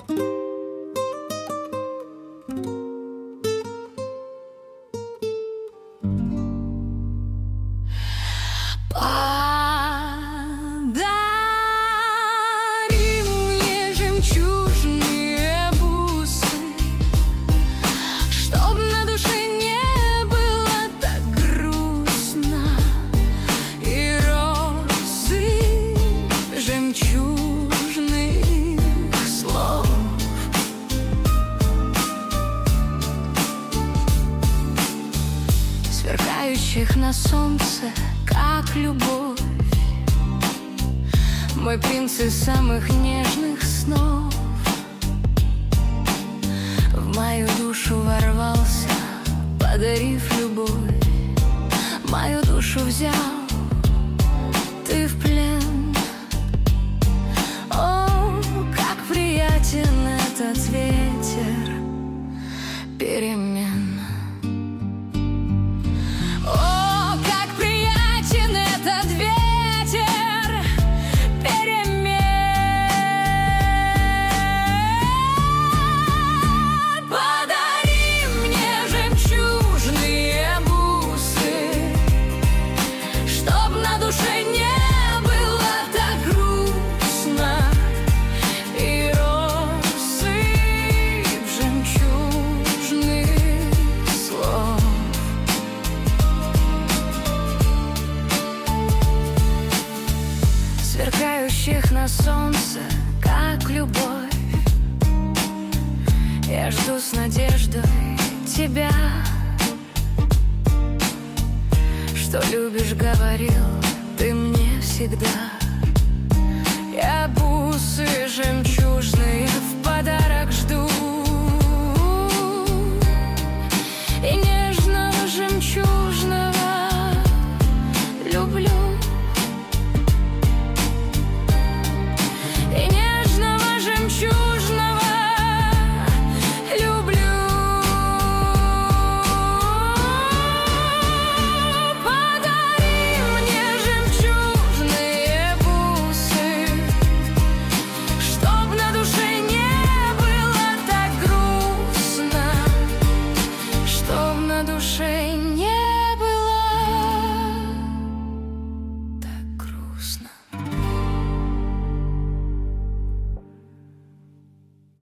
На солнце, как любовь, мой принц из самых нежных снов. В мою душу ворвался, подарив любовь, мою душу взял ты в плен. О, как приятен этот ветер перемен. Сверкающих на солнце, как любовь, я жду с надеждой тебя. Что любишь, говорил ты мне всегда. Я бусы жемчуг.